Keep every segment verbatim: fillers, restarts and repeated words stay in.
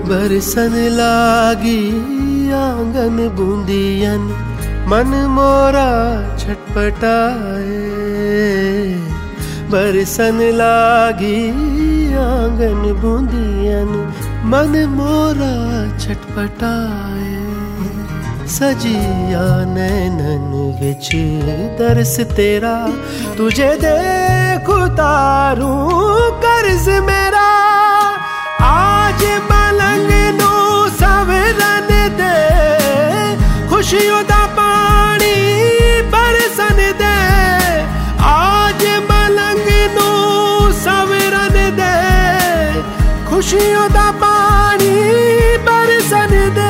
बरसन लागी आंगन बूंदियन, मन मोरा छटपटाए। बरसन लागी आंगन बूंदियन, मन मोरा छटपटाए। सजिया नैनन विच दरस तेरा, तुझे देख उतारूं कर्ज मेरा। आज मलंग नू सवरन दे, खुशियों दा पानी बरसन दे। आज मलंग नू सवरन दे, खुशियों दा पानी बरसन दे।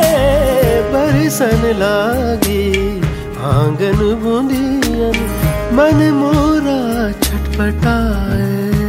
बरसन लागी आंगन बूंदियन, मन मोरा छटपटाए।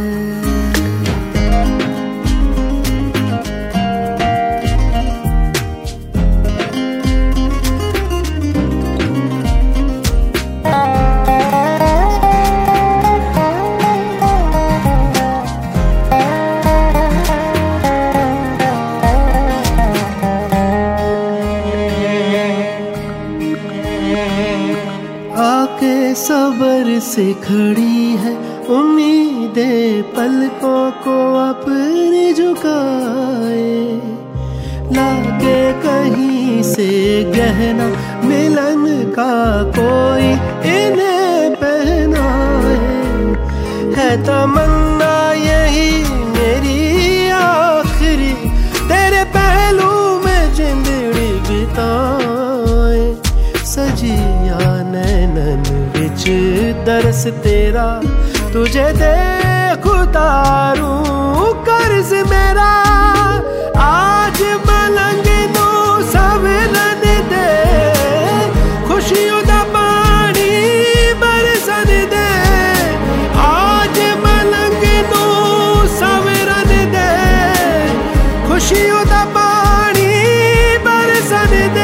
आके सबर से खड़ी है उम्मीदें, पलकों को अपने झुकाए। लाके कहीं से गहना मिलन का कोई इन्हें पहनाए। है तमन्ना यही मेरी आखिरी, तेरे पहलू में जिंदड़ी बिताए। सजिया नैनन विच दरस तेरा, तुझे देख उतारूं कर्ज मेरा। आज मलंग नू सवरन दे, खुशियों दा पानी बरसन दे। आज मलंग नू सवरन दे, खुशियों दा पानी बरसन दे।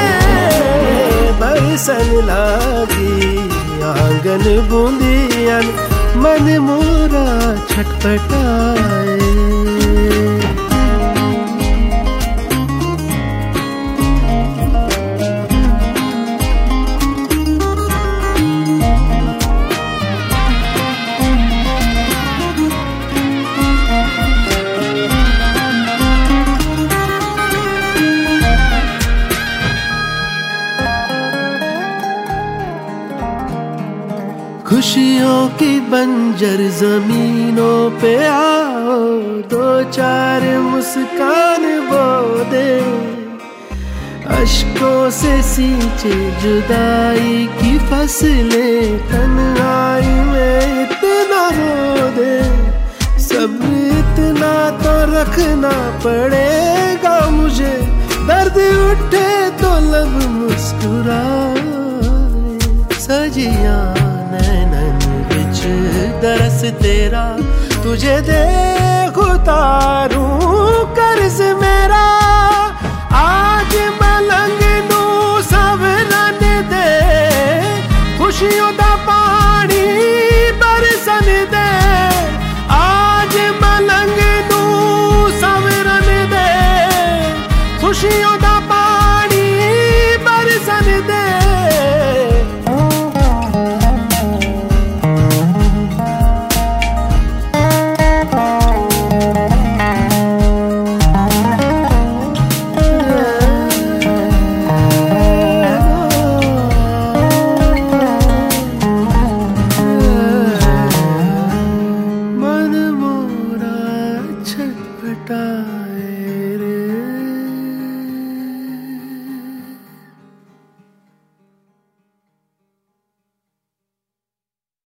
बरसन लागी आंगन बूंदियन, मन मोरा छटपटाए। खुशियों की बंजर जमीनों पे आओ, दो चार मुस्कान बो दे। अश्कों से सींचे जुदाई की फसलें, तन्हाई में इतना रो दे। सब इतना तो रखना पड़ेगा मुझे, दर्द उठे तो लब मुस्कुराए। सजिया नैनन विच दरस तेरा, तुझे देख उतारूं